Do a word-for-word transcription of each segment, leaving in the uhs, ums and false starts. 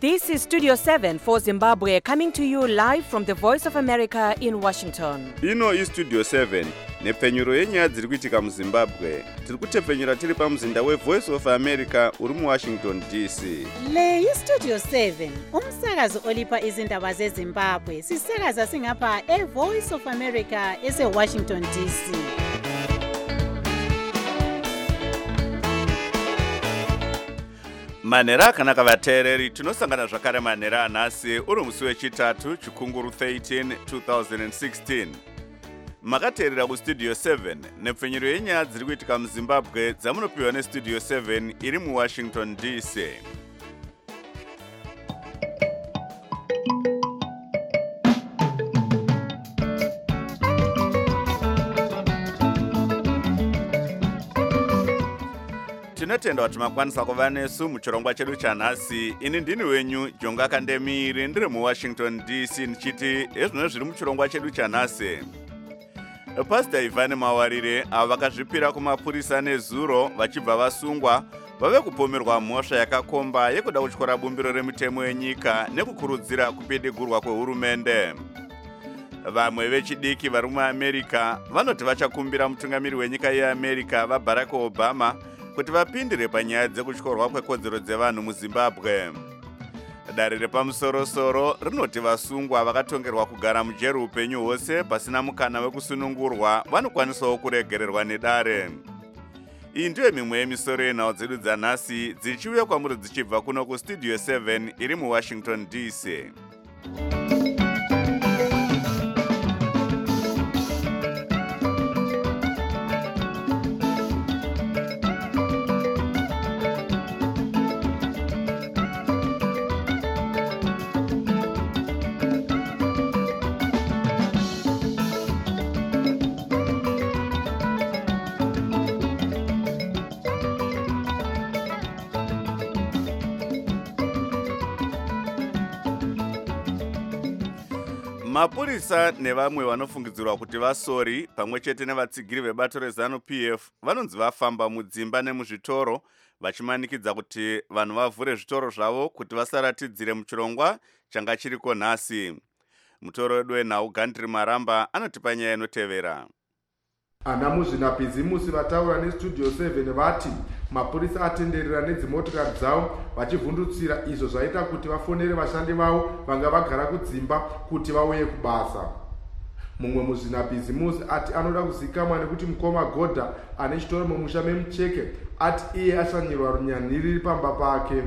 This is Studio seven for Zimbabwe, coming to you live from the Voice of America in Washington. Ino is Studio seven, nepfenyuro yenyaya dziri kuitika muZimbabwe. Tiri kutepfenyura tiri pamuzinda weVoice of America uri muWashington D C. Le iStudio seven, umsakazo olipa izindaba zeZimbabwe. Sisakaza singapha eVoice of America eseWashington D C. Manera akanaka vateereri, tinosangana zvakare manera anhasi uri musi wechitatu chikunguru thirteen two thousand sixteen. Makateerera kuStudio seven nepfenyuro yenyaya dziri kuitika muZimbabwe dzamunopiwa neStudio seven iri muWashington D C. Tinotenda kuti makwanisa kuva nesu muchirongwa chedu chanhasi. Ini ndini wenyu Jonga Kandemiri, ndiri muWashington D C ndichiti ezvino zviri muchirongwa chedu chanhasi. Pastor Ivan Mawarire avo vakazvipira kumapurisa nezuro vachibva vasungwa vave kupomerwa mhosva yakakomba yekuda kutyora bumbiro remitemo yenyika nekukurudzira kupedigurwa kwehurumende. Vamwe vechidiki vari muAmerica vanoti vachakumbira mutungamiri wenyika yeAmerica vaBarack Obama kuti vapindire panyaya dzekutyorwa kwekodzero dzevanhu muZimbabwe. Dare repamusoro-soro rinoti vasungwa vakatongerwa kugara mujeri upenyu hwose pasina mukana wekusunungurwa vanokwanisawo kuregererwa nedare. Iyi ndiyo mimwe yemisoro yenhau dzedu dzanhasi dzichiuya kwamuri dzichibva kuno kuStudio seven iri muWashington D C. Mapurisa nevamwe vanofungidzirwa kuti vasori pamwe chete nevatsigiri vebato reZANU-P F vanonzi vafamba mudzimba nemuzvitoro vachimanikidza kuti vanhu vavhure zvitoro zvavo kuti vasaratidzire muchirongwa changa chiriko nhasi. Mutoro wedu wenhau Gandri Maramba anotipa nyaya inotevera. Ana muzvinapizimusi vataura neStudio seven vati mapurisa atenderera nedzimotokari dzavo vachivhundutsira izvo zvaita kuti vafonere vashandi vavo vanga vagara kudzimba kuti vauye kubasa. Mumwe muzvinapizimusi ati anoda kuzikamwa nekuti mukoma Godha ane chitoro mumusha memucheke ati iye ashanyirwa runyani riri pamba pake.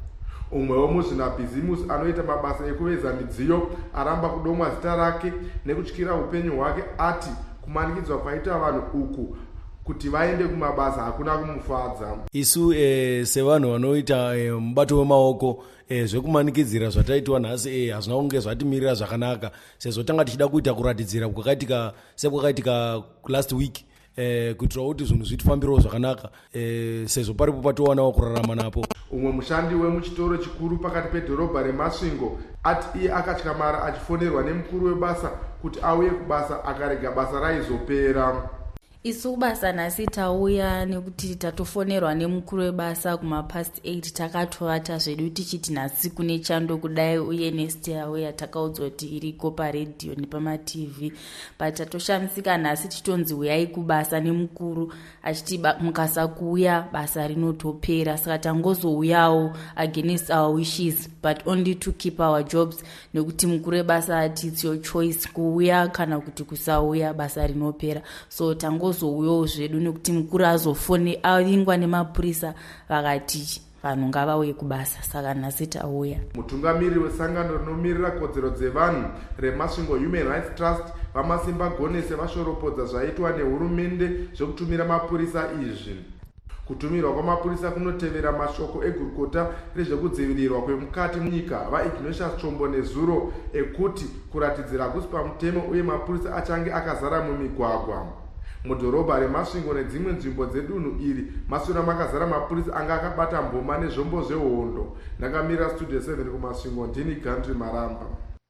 Umwewo muzvinapizimusi anoita mabasa ekuveza midziyo aramba kudomwa zita rake nekutyira upenyu hwake ati kumanikidzwa kwaita vanhu uku kuti vaende kumabasa hakuna kumufadza. Isu eh, sevanhu vanoita eh, mubato wemaoko eh, zvekumanikidzira zvataitwa nhasi eh, hazvina kunge zvatimirira zvakanaka sezvo tanga tichida kuita kuratidzira kwakaitika sekwakaitika last week eh, kuitira kuti zvinhu zvitifambirawo zvakanaka eh, sezvo paripo patowanawo kurarama napo. Umwe mushandi wemuchitoro chikuru pakati pedhorobha reMasvingo ati iye akatyamara achifonerwa nemukuru webasa kuti auye kubasa akarega basa raizopera. Isu basa nhasi tauya nekuti tatofonerwa nemukuru webasa kumapast eight takatovata zvedu tichiti nhasi kune chando kudai uye nestairway yatakaudzwa kuti iriko paredhiyo nepamaTV but tatoshamisika nhasi tichitonzi uyai kubasa nemukuru achiti mukasa kuuya basa rinotopera saka tangozouyawo against our wishes but only to keep our jobs nekuti mukuru webasa ati it's your choice kuuya kana kuti kusauya basa rinopera so tango zouyo zvedu nekuti mukuru azofone avingwa nemapurisa vakati vanhu ngavauye kubasa saka nhasi tauya. Mutungamiri wesangano rinomirira kodzero dzevanhu reMasvingo Human Rights Trust Vamasimba Gonese vashoropodza zvaitwa nehurumende zvekutumira mapurisa izvi. Kutumirwa kwamapurisa kunotevera mashoko egurukota rezvekudzivirirwa kwemukati munyika vaIgnatius Chombo nezuro ekuti kuratidzira hakusi pamutemo uye mapurisa achange akazara mumigwagwa. Mudhorobha reMasvingo nedzimwe nzvimbo dzedunhu iri masura makazara mapurisa anga akabata mboma nezvombo zvehondo. Ndakamira Studio seven kuMasvingo ndini Gandri Maramba.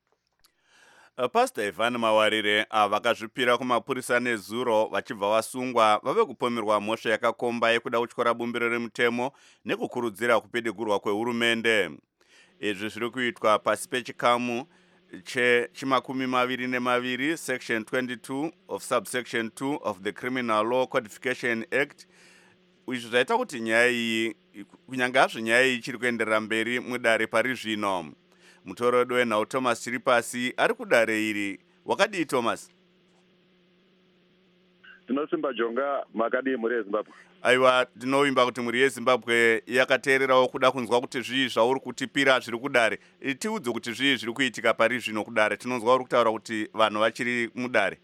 Pastor Ivan Mawarire ava vakazvipira kumapurisa nezuro vachibva vasungwa vave kupomerwa mhosva yakakomba yekuda kutyora bumbiro remutemo nekukurudzira kupedigurwa kwehurumende. izvi zviri kuitwa pasi pechikamu chimakumi maviri nemaviri section twenty-two of subsection two of the Criminal Law Codification Act. Izvi zvaita kuti nyaya iyi kunyange hazvo nyaya iyi ichiri kuenderera mberi mudare pari zvino. Mutoro wedu wenhau Thomas Chiripasi ari kudare iri. Wakadii Thomas? Tinosimba Jonga, makadii muri yeZimbabwe? Aiwa, tinoimba kuti muri yeZimbabwe yakateererawo kuda kunzwa kuti zvii zvauri kutipira zviri kudare. Tiudze kuti zvii zviri kuitika pari zvino kudare. Tinonzwa uri kutaura kuti vanhu vachiri mudare.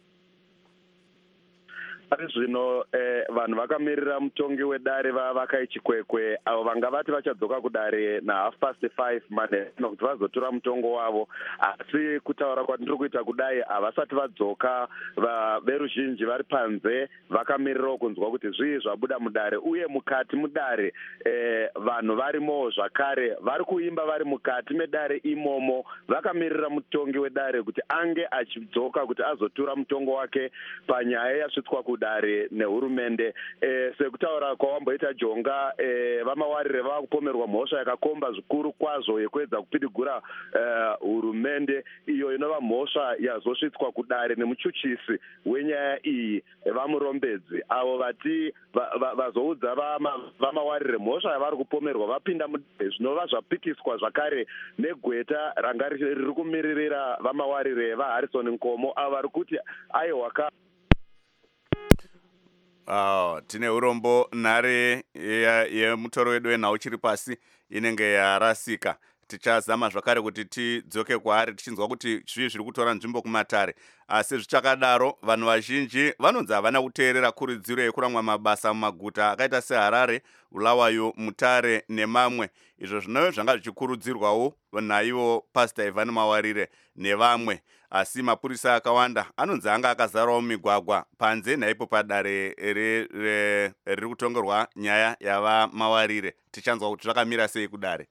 Pari zvino eh, vanhu vakamirira mutongi wedare vavakayi chikwekwe avo vanga vati vachadzoka kudare na half past five manheru kuti vazotora mutongo wavo, asi kutaura kwatiri kuita kudai havasati vadzoka. Veruzhinji vari panze vakamirirawo kunzwa kuti zvii zvabuda mudare, uye mukati mudare eh, vanhu varimo zvakare vari kuimba vari mukati medare imomo vakamirira mutongi wedare kuti ange achidzoka kuti azotura mutongo wake panyaya yasvitswa kudare dare nehurumende. E, sekutaura kwawamboita Jonga, e, vamawarire vava kupomerwa mhosva yakakomba zvikuru kwazvo yekuedza kupidigura hurumende uh, iyo inova mhosva yazosvitswa kudare nemuchuchisi wenyaya iyi vamurombedzi avo vati vazoudza va, va, vamawarire mhosva yavari kupomerwa vapinda mudare zvinova zvapikiswa zvakare negweta ranga riri kumiririra vamawarire vaHarrison Nkomo avo vari kuti aiwaka. Uh, tine urombo nhare yemutoro wedu wenhau Chiripasi inenge yarasika. Tichazama zvakare kuti tidzoke kwaari tichinzwa kuti zvii zviri kutora nzvimbo kumatare. Asi zvichakadaro vanhu vazhinji vanonzi havana kuteerera kurudziro yekuramwa mabasa mumaguta akaita seHarare, Bulawayo, Mutare nemamwe. Izvo zvinove zvanga zvichikurudzirwawo naivo Pastor Ivan Mawarire nevamwe. Asi mapurisa akawanda anonzi anga akazarawo migwagwa panze naipo padare riri kutongerwa nyaya yava Mawarire. Tichanzwa kuti zvakamira sei kudare.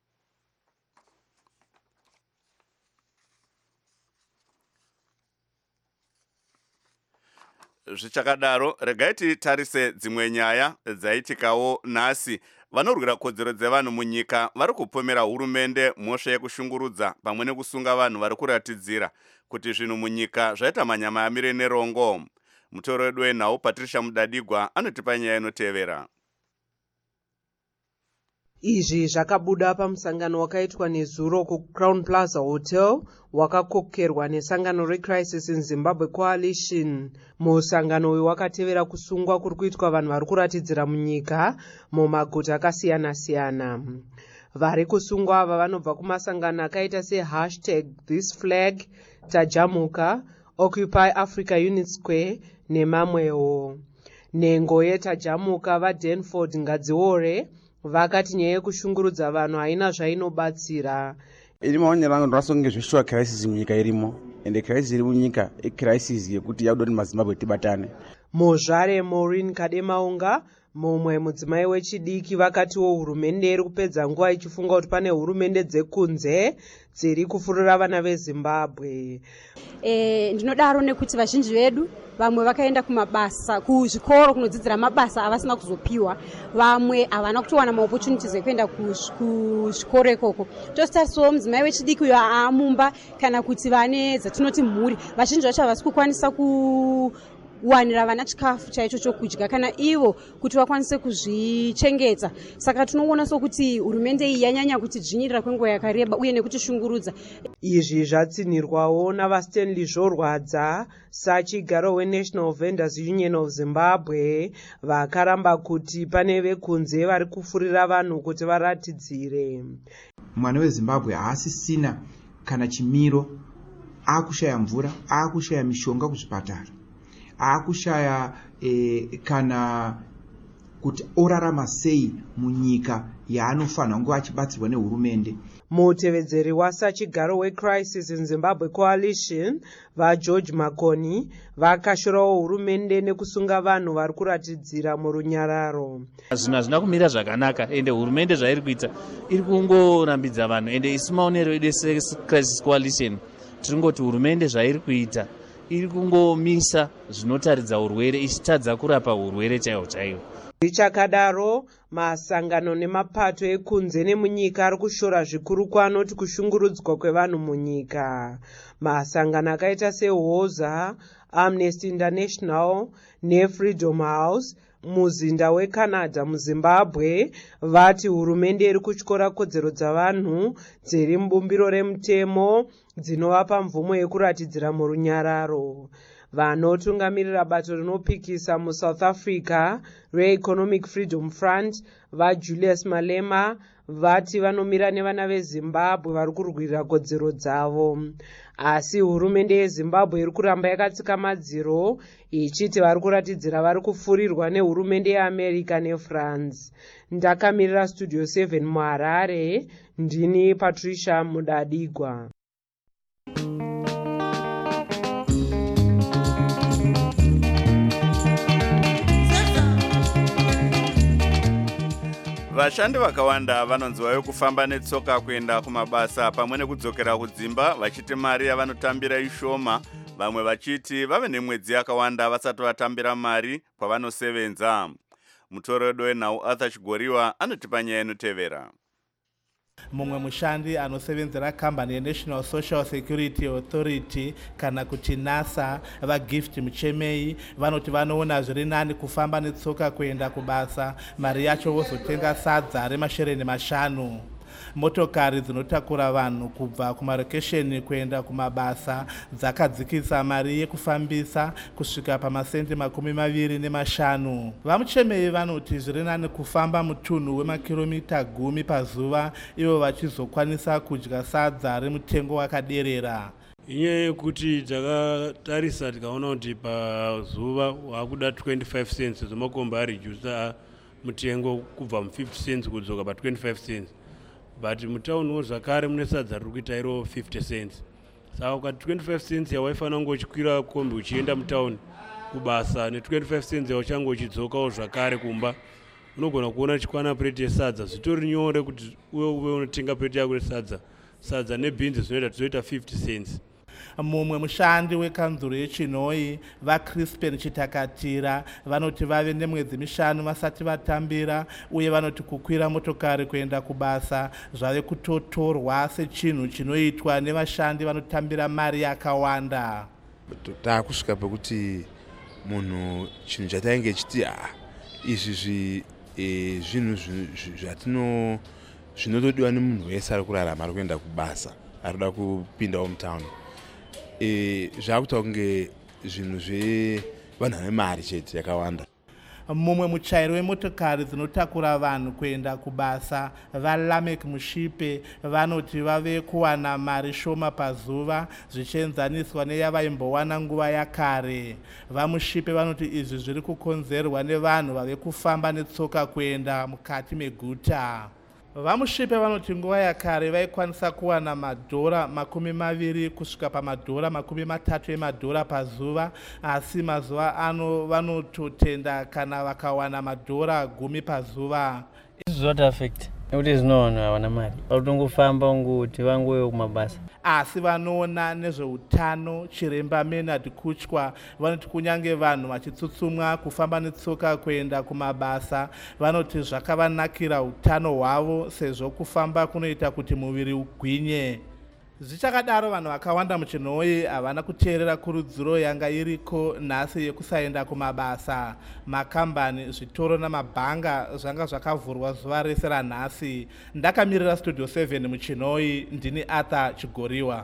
Zvichakadaro, regai titarise dzimwe nyaya dzaitikawo nhasi. Vanorwira kodzero dzevanhu munyika vari kupomera hurumende mhosva yekushungurudza pamwe nekusunga vanhu vari kuratidzira kuti zvinhu munyika zvaita manyama amire nerongo. Mutoro wedu wenhau Patricia Mudadigwa anotipa nyaya inotevera. Izvi zvakabuda pamusangano wakaitwa nezuro kuCrown Plaza Hotel wakakokerwa nesangano reCrisis in Zimbabwe Coalition. Musangano uyu wakatevera kusungwa kuri kuitwa vanhu vari kuratidzira munyika mumaguta akasiyana-siyana. Vari kusungwa ava vanobva kumasangano akaita se hashtag this flag, Tajamuka, Occupy Africa Unit Square nemamwewo. Nhengo yeTajamuka vaDanford Ngadziore vakati nyaya yekushungurudza vanhu haina zvainobatsira. Iri maonero angu ndinasonge zveshuwa crisis munyika irimo, ende crisis iri munyika icrisis yekuti yakuda kuti maZimbabwe tibatane. Muzvare Maureen Kademaunga, mumwe mudzimai wechidiki, vakatiwo hurumende iri kupedza nguva ichifunga kuti pane hurumende dzekunze dziri kufurira vana veZimbabwe. E, ndinodaro nekuti vazhinji vedu vamwe vakaenda kumabasa kuzvikoro kunodzidzira mabasa avasina kuzopiwa, vamwe havana kutowana maopportunities ekuenda kuzvikoro ikoko. Tositarisawo mudzimai wechidiki uyo aamumba kana kuti vane dzatinoti mhuri, vazhinji vacho havasi kukwanisa ku kuwanira vana chikafu chaicho chokudya kana ivo kuti vakwanise kuzvichengeta. Saka tinoona sokuti hurumende iyi yanyanya kuti dzvinyirira kwenguva yakareba uye nekuchishungurudza. Izvi zvatsinirwawo navaStanley Zvorwadza, sachigaro weNational Vendors Union of Zimbabwe, vakaramba kuti pane vekunze vari kufurira vanhu kuti varatidzire. Mwana weZimbabwe haasisina kana chimiro, akushaya mvura, akushaya mishonga kuzvipatara, akushaya e, kana kuti orarama sei munyika yaanofanira kunge achibatsirwa nehurumende. Mutevedzeri wasachigaro weCrisis in Zimbabwe Coalition vaGeorge Makoni vakashorawo hurumende nekusunga vanhu vari kuratidzira murunyararo. Zvinhu hazvina kumira zvakanaka, ende hurumende zvairi kuita iri kungorambidza vanhu, ende isi maonero edu seCrisis Coalition tiringoti hurumende zvairi kuita iri kungomisa zvinotaridza urwere ichitadza kurapa urwere chaiwo chaiwo. Zvichakadaro, masangano nemapato ekunze nemunyika ari kushora zvikuru kwanoti kushungurudzwa kwevanhu munyika. Masangano akaita seHoza, Amnesty International neFreedom House muzinda weCanada muZimbabwe vati hurumende iri kutyora kodzero dzavanhu dziri mubumbiro remutemo dzinovapa mvumo yekuratidzira murunyararo. Vanotungamirira bato rinopikisa muSouth Africa reEconomic Freedom Front vaJulius Malema vati vanomira nevana veZimbabwe vari kurwirira kodzero dzavo. Asi hurumende yeZimbabwe iri kuramba yakatsika madziro ichiti vari kuratidzira vari kufurirwa nehurumende yeAmerica neFrance. Ndakamirira Studio seven muHarare, ndini Patricia Mudadigwa. Vashandi vakawanda vanonzwayo kufamba netsoka kuenda kumabasa pamwe nekudzokera kudzimba vachiti mari yavanotambira ishoma, vamwe vachiti vave nemwedzi yakawanda vasati vatambira mari kwavanosevenza. Mutoredo wenhau Arthur Chigoriwa anotipa nyaya inotevera. Mumwe mushandi anosevenzera kambani yeNational Social Security Authority kana kuti NASA vaGift Muchemei vanoti vanoona zviri nani kufamba netsoka kuenda kubasa, mari yacho vozotenga sadza remashereni mashanu. Motokari dzinotakura vanhu kubva kumarokesheni kuenda kumabasa dzakadzikisa mari yekufambisa kusvika pamasendi makumi maviri nemashanu. Vamuchemei vanoti zviri nani kufamba mutunhu wemakiromita gumi pazuva ivo vachizokwanisa kudya sadza remutengo wakaderera. Inyaya yekuti takatarisa tikaona kuti pazuva wakuda twenty-five cents zvomakomba arijusa mutengo kubva mu-fifty cents kudzoka pa-twenty-five cents. But mutaunwo zvakare mune sadza riri kuita iro fifty cents. Saka ukati twenty-five cents yawaifanira kunge uchikwira kombi uchienda mutauni kubasa ne-twenty-five cents yauchange uchidzokawo zvakare kumba, unogona kuona chikwana plate yesadza zvitori nyore kuti uwe uve unotenga plate yako yesadza. Sadza nebhinzi zvinoita tizoita fifty cents. Mumwe mushandi wekanzuro yeChinoi vaCrispen Chitakatira vanoti vave nemwedzi mishanu vasati vatambira uye vanoti kukwira motokari kuenda kubasa zvave kutotorwa sechinhu chinoitwa nevashandi vanotambira mari yakawanda. Taakusvika pekuti munhu chinhu chatainge chiti ah izvi zvinhu zvatino zvinotodiwa nemunhu wese ari kurarama ari kuenda kubasa arikuda kupindawo mutaundi. E, zvakuta kunge zvinhu zvevanhu vane mari chete yakawanda. Mumwe muchairi wemotokari dzinotakura vanhu kuenda kubasa vaLamek Mushipe vanoti vave kuwana mari shoma pazuva zvichienzaniswa neyavaimbowana nguva yakare. VaMushipe vanoti izvi zviri kukonzerwa nevanhu vave kufamba netsoka kuenda mukati meguta. VaMushipe vanoti nguva yakare vaikwanisa kuwana madhora makumi maviri kusvika pamadhora makumi matatu emadhora pazuva, asi mazuva ano vanototenda kana vakawana madhora gumi pazuva. Izvi zvoti affect nekuti zvino vanhu havana mari vakutongofamba ungoti vangoyo kumabasa. Asi vanoona nezveutano Chiremba Menard Kuchwa vanoti kunyange vanhu vachitsutsumwa kufamba netsoka kuenda kumabasa vanoti zvakavanakira utano hwavo sezvo kufamba kunoita kuti muviri ugwinye. Zvichakadaro vanhu vakawanda muChinoi havana kuteerera kurudziro yanga iriko nhasi yekusaenda kumabasa. Makambani, zvitoro namabhanga zvanga zvakavhurwa zuva rese ranhasi. Ndakamirira Studio seven muChinoi, ndini Arthur Chigoriwa.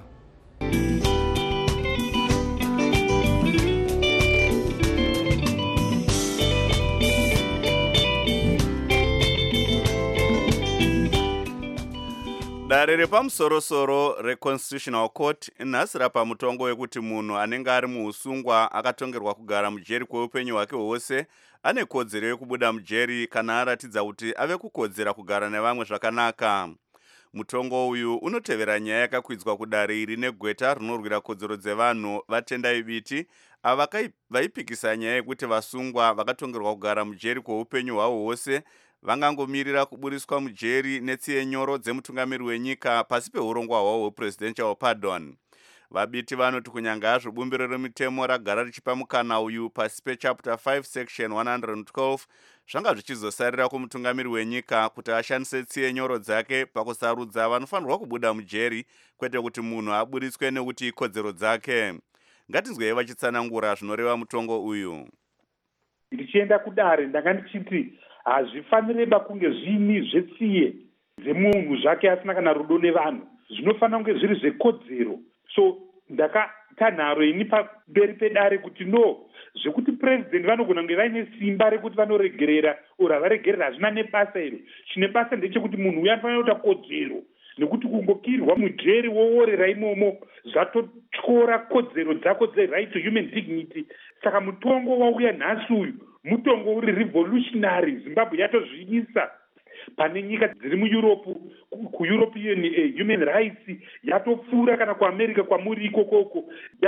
Dare repamusoro-soro reConstitutional Court nhasi rapa mutongo wekuti munhu anenge ari muusungwa akatongerwa kugara mujeri kweupenyu hwake hwose ane kodzero yekubuda mujeri kana aratidza kuti ave kukodzera kugara nevamwe zvakanaka. Mutongo uyu unotevera nyaya yakakwidzwa kudare iri negweta rinorwira kodzero dzevanhu vaTendai Biti ava vaipikisa nyaya yekuti vasungwa vakatongerwa kugara mujeri kweupenyu hwavo hwose vangangomirira kuburiswa mujeri netsiye nyoro dzemutungamiri wenyika pasi peurongwa hwavo hwepresidential pardon. Vabiti vanoti kunyanga hazvo bumbiro remitemo ragara richipa mukana uyu pasi pechapter five section one hundred twelve zvanga zvichizosarira kumutungamiri wenyika kuti ashandise tsiye nyoro dzake pakusarudza vanofanirwa kubuda mujeri kwete kuti munhu aburitswe nekuti ikodzero dzake. Ngatinzwei vachitsanangura zvinoreva mutongo uyu. Ndichienda kudare ndanga ndichiti hazvifanireba kunge zvini zvetsiye dzemunhu zvake asina kana rudo nevanhu, zvinofanira kunge zviri zvekodzero. So ndakatanharo ini pamberi pedare kuti no, zvekuti president vanogona kunge vaine simba rekuti vanoregerera ora varegerera hazvina nebasa iro. Chine basa ndechekuti munhu uya anofanira kuita kodzero, nekuti kungokirwa mujeri woorera imomo zvatotyora kodzero dzako dze-right to human dignity. Saka mutongo wauya nhasi uyu mutongo uri revolutionary. Zimbabwe yatozviisa pane nyika dziri mueurope, kueuropean eh, human rights yatopfuura kana kuamerica kwamuri ikokoko,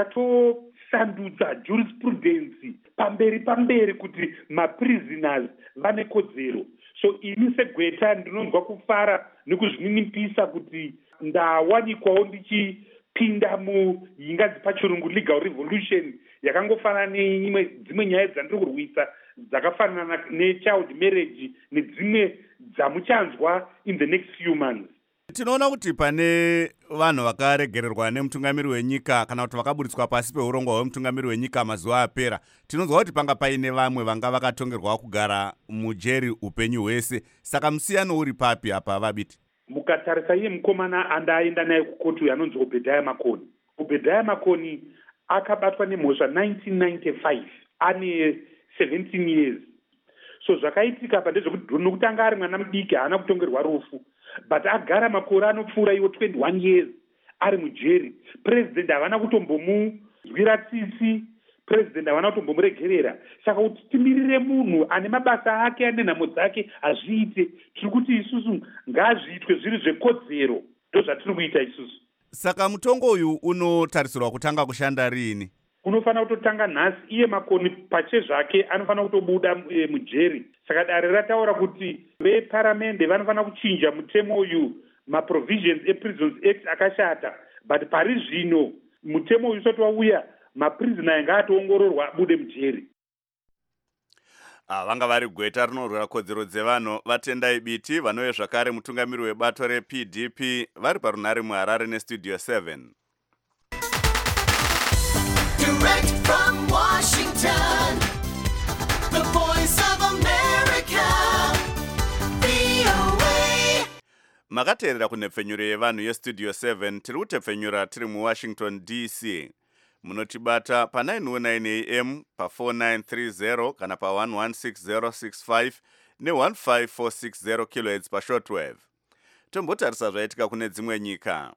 yatosandudza jurisprudence pamberi pamberi kuti maprisoners vane kodzero. So ini segweta ndinonzwa kufara nekuzvininipisa kuti ndawanikwawo ndichipinda muingazi pachirungu legal revolution yakangofanana neimwe dzimwe nyaya dzandiri kurwisa dzakafanana nechild marriage nedzimwe dzamuchanzwa in the next few months. Tinoona kuti pane vanhu vakaregererwa nemutungamiri wenyika kana kuti vakaburitswa pasi peurongwa hwemutungamiri wenyika mazuva apera. Tinonzwa kuti panga paine vamwe vanga vakatongerwa kugara mujeri upenyu hwese. Saka musiyano uri papi apa Vabiti? Mukatarisa iye mukomana andaenda naye kukotu anonzi Obedaya Makoni. Obedaya Makoni akabatwa nemhosva nineteen ninety-five ane seventeen years. So zvakaitika pa ndezvekuti nokutanga ari mwana mudiki haana kutongerwa rufu, but agara makore anopfuura iwo twenty-one years ari mujeri. President havana kutombomuzwira tsitsi, president havana kutombomuregerera. Saka kuti timirire munhu ane mabasa ake ane nhamo dzake azviite, tiri kuti isusu ngazviitwe zviri zvekodzero, ndozvatiri kuita isusu. Saka mutongo uyu unotarisirwa kutanga kushanda rini? Unofanira kutotanga nhasi. Iye Makoni pache zvake anofanira kutobuda e, mujeri. Saka dare rataura kuti veparamende vanofanira kuchinja mutemo uyu, maprovisions ePrisons Act akashata, but pari zvino mutemo uyu usati wauya maprisoners anga atoongororwa abude mujeri. Ah, vanga vari gweta rinorwira kodzero dzevanhu vatendai Biti vanouya zvakare mutungamiri webato reP D P vari parunhare muHarare nestudio seven. Direct from Washington, the voice of America, V O A. Makateerera kunhepfenyuro yevanhu yestudio seven, tiri kutepfenyura tiri muWashington D C. Munotibata pa nine oh nine A M, pa four nine three zero kana pa one one six zero six five ne one five four six zero kilohertz pa shortwave. Tombotarisa zvaitika kune dzimwe nyika.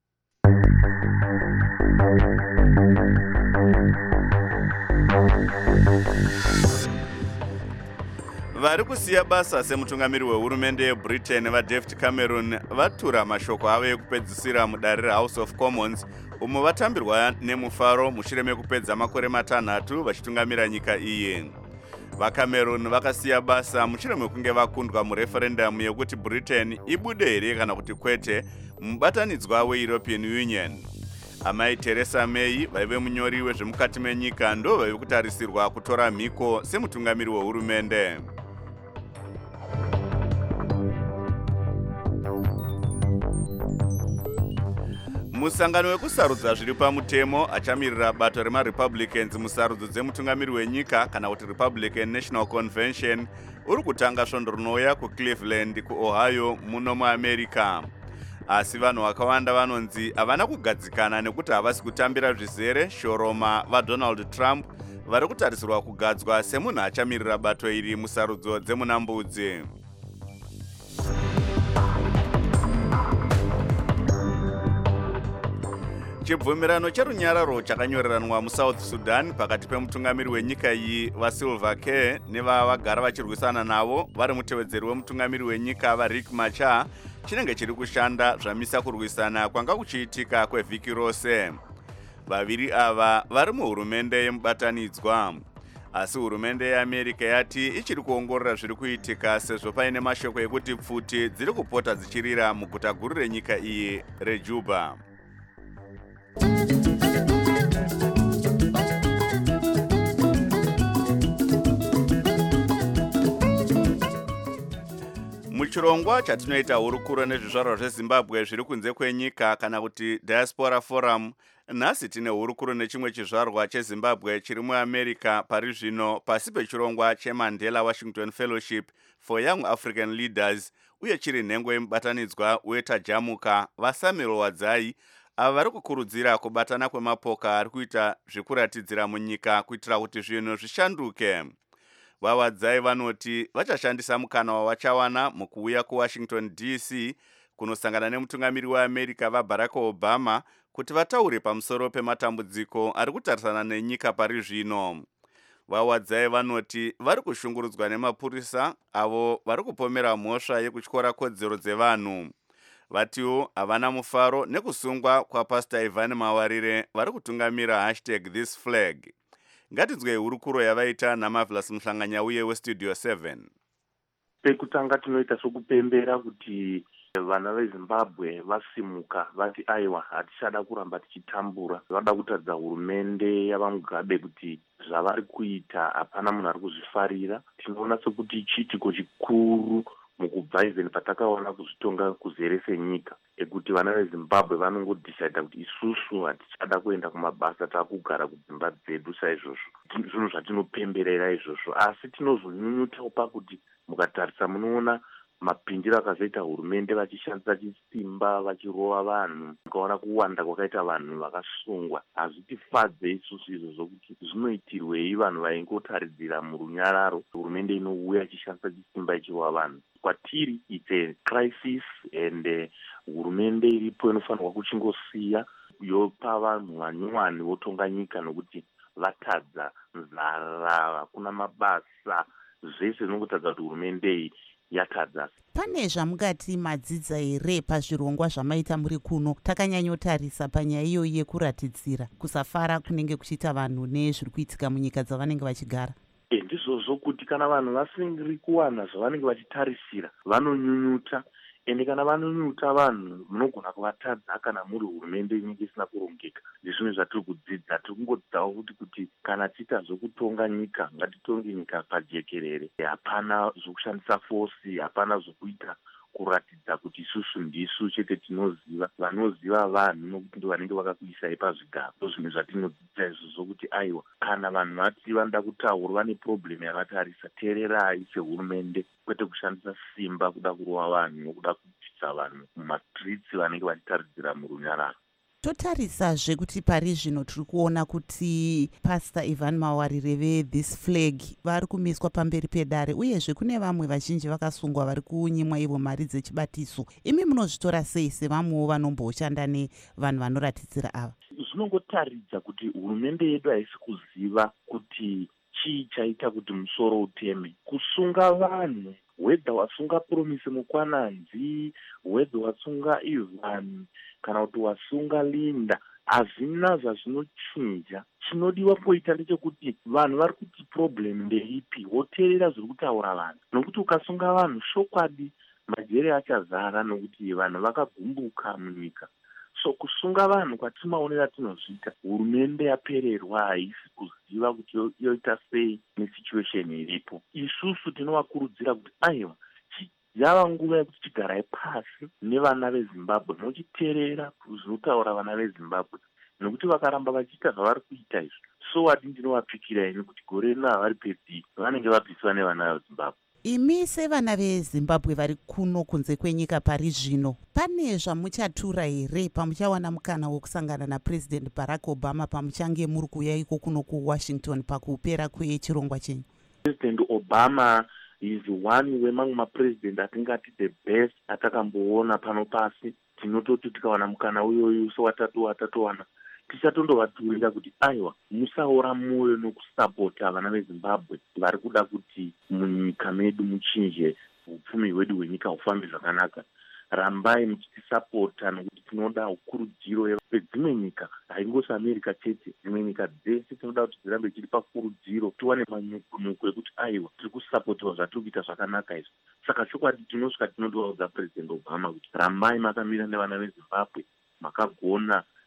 Vari kusiya basa semutungamiri wehurumende yeBritain vaDavid Cameron vatura mashoko avo ekupedzisira mudare reHouse of Commons umo vatambirwa nemufaro mushure mekupedza makore matanhatu vachitungamira nyika iyi. VaCameron vakasiya basa mushure mekunge vakundwa mureferendum yekuti Britain ibude here kana kuti kwete mubatanidzwa weEuropean Union. Amai Theresa May vaive munyori wezvemukati menyika ndo vaive kutarisirwa kutora mhiko semutungamiri wehurumende. Musangano wekusarudza zviri pamutemo achamirira bato remaRepublicans musarudzo dzemutungamiri wenyika kana kuti Republican National Convention uri kutanga svondo rinouya kuCleveland kuOhio muno muAmerica. Asi vanhu vakawanda vanonzi havana kugadzikana nekuti havasi kutambira zvizere shoroma vaDonald Trump vari kutarisirwa kugadzwa semunhu achamirira bato iri musarudzo dzemunambudzi. Chibvumirano cherunyararo chakanyoreranwa muSouth Sudan pakati pemutungamiri wenyika iyi vaSilva Care nevavagara vachirwisana navo vari mutevedzeri wemutungamiri wenyika vaRiek Machar chinenge chiri kushanda zvamisa kurwisana kwanga kuchiitika kwevhiki rose. Vaviri ava vari muhurumende yemubatanidzwa. Asi hurumende yeAmerica yati ichiri kuongorora zviri kuitika sezvo paine mashoko ekuti pfuti dziri kupota dzichirira muguta guru renyika iyi reJuba. muchirongwa chatinoita hurukuro nezvizvarwa zvezimbabwe zviri kunze kwenyika kana kuti diaspora forum, nhasi tine hurukuro nechimwe chizvarwa chezimbabwe chiri muamerica pari zvino pasi pechirongwa chemandela Washington Fellowship for Young African Leaders, uye chiri nhengo yemubatanidzwa wetajamuka vasamuel wadzai ava vari kukurudzira kubatana kwemapoka ari kuita zvekuratidzira munyika kuitira kuti zvinhu zvishanduke. Vawadzai vanoti vachashandisa mukana wavachawana mukuuya kuWashington D C kunosangana nemutungamiri weAmerica vaBarack Obama kuti vataure pamusoro pematambudziko ari kutarisana nenyika pari zvino. Vawadzai vanoti vari kushungurudzwa nemapurisa avo vari kupomera mhosva yekutyora kodzero dzevanhu. Vatiwo havana mufaro nekusungwa kwaPastor Ivan Mawarire vari kutungamira hashtag this flag. Ngatinzwe hurukuro yavaita naMarvelous Muhlanganya uye weStudio seven. Pekutanga tinoita sokupembera kuti vana veZimbabwe vasimuka vati aiwa hatichada kuramba tichitambura, vada kutadza hurumende yavaMugabe kuti zvavari kuita hapana munhu ari kuzvifarira. Tinoona sekuti chiitiko chikuru mukubva even patakaona kuzvitonga kuzere senyika ekuti vana veZimbabwe vanongodecida kuti isusu hatichada kuenda kumabasa, takugara kudzimba dzedu saizvozvo. Zvinhu zvatinopemberera izvozvo, asi tinozonyunyutawo pakuti mukatarisa munoona mapindiro akazoita hurumende vachishandisa chisimba vachirova vanhu, mukaona kuwanda kwakaita vanhu vakasungwa. Hazvitifadze isusu izvozvo kuti zvinoitirwei vanhu vaingotaridzira murunyararo hurumende inouya ichishandisa chisimba ichirova vanhu. Kwatiri it's a crisis and uh, hurumende iripo inofanirwa kuchingosiya yopa vanhu vanyuwani votonga nyika nokuti vatadza nzara, hakuna mabasa, zvese zvinongotadza kuti hurumende iyi yatadza. Pane zvamungati madzidza here pazvirongwa zvamaita muri kuno? Takanyanyotarisa panyaya iyoyi yekuratidzira kusafara kunenge kuchiita vanhu nezviri kuitika munyika dzavanenge vachigara. Ndizvozvo kuti kana vanhu vasingiri kuwana zvavanenge vachitarisira vanonyunyuta, ende kana vanonyunyuta vanhu munogona kuvatadza kana muri hurumende inenge isina kurongeka. Ndizvimwe zvatiri kudzidza, tiri kungodzidzawo kuti kuti kana tiita zvokutonga nyika ngatitonge nyika pajekerere, hapana zvokushandisa fosi, hapana zvokuita kuratidza kuti isusu ndisu chete tinoziva, vanoziva vanhu nokuti ndo vanenge vakakuisai pazvigaro. Zvimwe zvatinodzidza izvozvo kuti aiwa kana vanhu vati vanoda kutaura vane problem yavatarisa, teererai sehurumende, kwete kushandisa simba kuda kurova vanhu nokuda kubvisa vanhu mumastreets vanenge vachitaridzira murunyararo. Totarisazve kuti pari zvino tiri kuona kuti Pastor Ivan Mawarire veThis Flag vari kumiswa pamberi pedare, uyezve kune vamwe vazhinji vakasungwa vari kunyimwa ivo mari dzechibatiso. Imi munozvitora sei sevamwewo vanomboshanda nevanhu vanoratidzira ava? Zvinongotaridza kuti hurumende yedu haisi kuziva kuti chii chaita kuti musoro uteme. Kusunga vanhu, wedha wasunga Promise Mukwananzi, wedha wasunga Ivan, kana kuti wasunga Linda, hazvina zvazvinochinja. Chinodiwa kuita ndechekuti vanhu vari kuti problem ndeipi, woteerera zviri kutaura vanhu. Nokuti ukasunga vanhu shokwadi majere achazara nokuti vanhu vakagumbuka munyika. So kusunga vanhu kwatimaonera tinozviita, hurumende yapererwa haisi kuziva kuti yoita sei nesituation iripo. Isusu tinovakurudzira kuti aiwa yava nguva yekuti tigarai pasi nevana veZimbabwe nochiteerera zvinotaura vana veZimbabwe, nokuti vakaramba vachiita zvavari kuita izvi, so wati ndinovapikira ini kuti gore rino havari pedhi vanenge vabviswa nevana veZimbabwe. Imi sevana veZimbabwe vari kuno kunze kwenyika pari zvino, pane zvamuchatura here pamuchawana mukana wokusangana naPresident Barack Obama pamuchange muri kuuya iko kuno kuWashington pakupera kwechirongwa chenyu? President Obama is one wemamwe mapresident atingati the best atakamboona pano pasi. Tinototi tikawana mukana uyoyo sowatatu watatowana tichatondovaturira kuti aiwa musaora mwoyo nokusapota vana veZimbabwe vari kuda kuti munyika medu muchinje upfumi hwedu hwenyika hufambe zvakanaka. Rambai muchitisapota nokuti tinoda ukurudziro yedzimwe nyika, haingosi America chete, dzimwe nyika dzese tinoda kuti dzirambe chiri pakurudziro, tiwane manyukunyuku ekuti aiwa tiri kusapotiwa zvatiri kuita zvakanaka izvi. Saka chokwadi tinosvika tinotovaudza President Obama kuti rambai makamira nevana veZimbabwe, makagona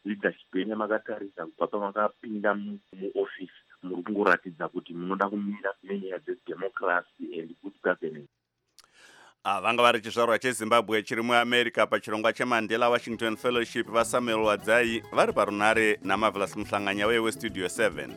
leadership yenye makatarisa kubva pamakapinda muofisi muri kungoratidza kuti munoda kumira nenyaya dzedemocracy and good governance. Ah, vanga vari chizvarwa chezimbabwe chiri muamerica pachirongwa chemandela Washington Fellowship vasamuel wadzai vari parunare namarvelous muhlanganya wewestudio seven.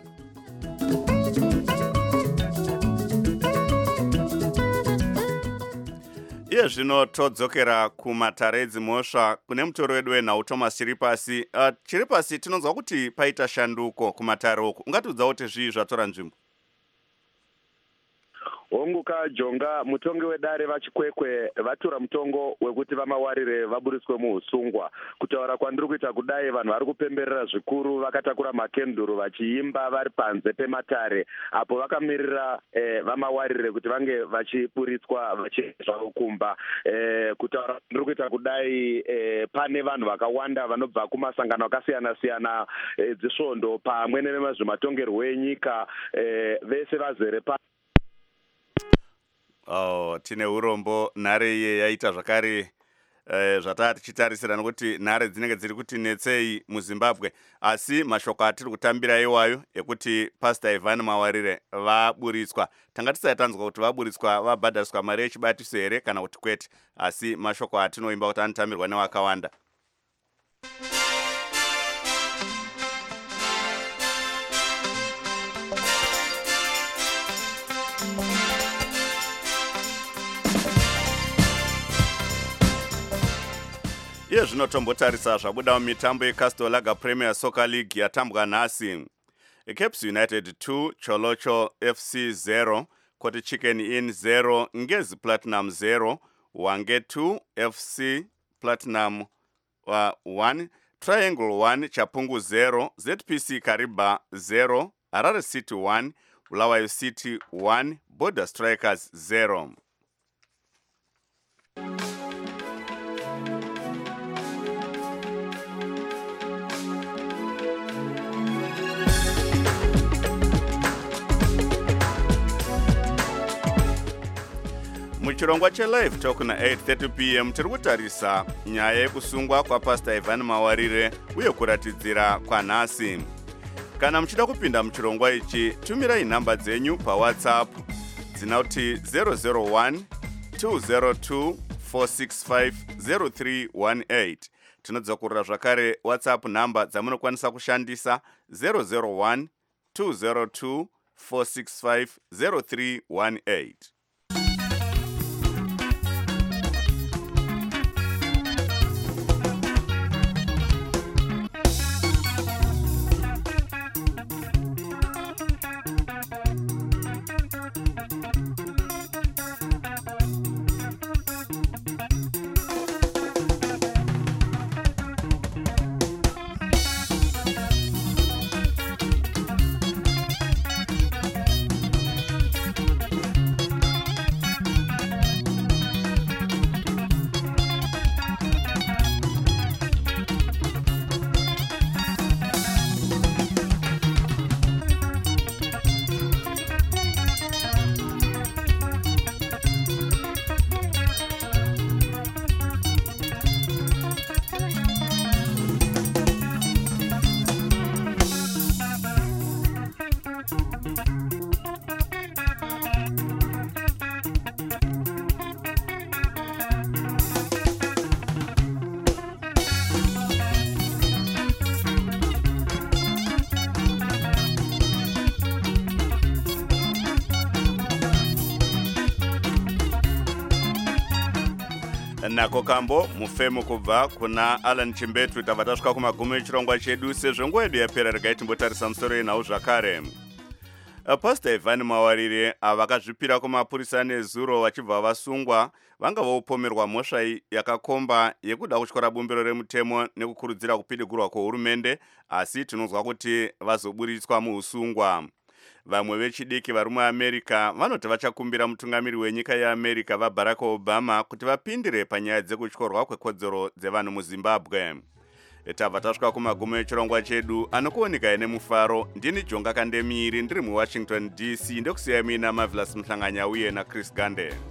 Iye zvino todzokera kumatare edzimhosva kune mutoro wedu wenhau Thomas Chiripasi. Uh, Chiripasi, tinonzwa kuti paita shanduko kumatare uku, ungatiudzawo kuti zvii zvatora nzvimbo? Honguka Jonga, mutongi wedare vachikwekwe vatura mutongo wekuti vamawarire vaburiswe muusungwa. Kutaura kwandiri kuita kudai vanhu vari kupemberera zvikuru vakatakura makenduru vachiimba vari panze pematare apo vakamirira eh, vamawarire kuti vange vachiburitswa vachiendeswa kumba. Eh, kutaura kwandiri kuita kudai eh, pane vanhu vakawanda vanobva kumasangano akasiyana siyana eh, dzisvondo pamwe nemazvimatongerwo enyika eh, vese vazere pa Oh, tine urombo nhare iye yaita zvakare eh, zvataa tichitarisira nokuti nhare dzinenge dziri kuti netsei muZimbabwe, asi mashoko atiri kutambira iwayo ekuti Pastor Ivan Mawarire vaburitswa. Tanga tisati tanzwa kuti vaburitswa vabhadhariswa mari yechibatiso here kana kuti kwete, asi mashoko atinoimba kuti anotambirwa nevakawanda. Iye zvino tombotarisa zvabuda mumitambo yeCastel Lager Premier Soccer League yatambwa nhasi. Caps United two, Cholocho F C zero, Koti Chicken Inn zero, Ngezi Platinum zero, Wange two, F C Platinum uh, one, Triangle one, Chapungu zero, Z P C Kariba zero, Harare City one, Bulawayo City one, Border Strikers zero. Muchirongwa chelive talk na eight thirty p m tiri kutarisa nyaya yekusungwa kwaPastor Ivan Mawarire uye kuratidzira kwanhasi. Kana muchida kupinda muchirongwa ichi, tumirai nhamba dzenyu paWhatsApp dzinoti zero zero one two zero two four six five zero three one eight. Tinodzokorera zvakare WhatsApp nhamba dzamunokwanisa kushandisa zero zero one two zero two four six five zero three one eight. Nako kambo mufemo kubva kuna Alan Chimbetu tabva tasvika kumagumo echirongwa chedu. Sezvo nguva yedu yapera, regai timbotarisa musoro yenhau zvakare. Pastor Ivan Mawarire vakazvipira kumapurisa nezuro vachibva vasungwa vanga vaupomerwa mhosva yakakomba yekuda kutyora bumbiro remutemo nekukurudzira kupidigurwa kwehurumende, asi tinonzwa kuti vazoburitswa muusungwa. Vamwe vechidiki vari muAmerica vanoti vachakumbira mutungamiri wenyika yeAmerica vaBarack Obama kuti vapindire panyaya dzekutyorwa kwekodzero dzevanhu muZimbabwe. Tabva tasvika kumagumo echirongwa chedu, anokuoneka ine mufaro. Ndini Jonga Kandemiri ndiri muWashington D C, ndokusiyai mina Marvelous Muhlanganya uye naChris Gande.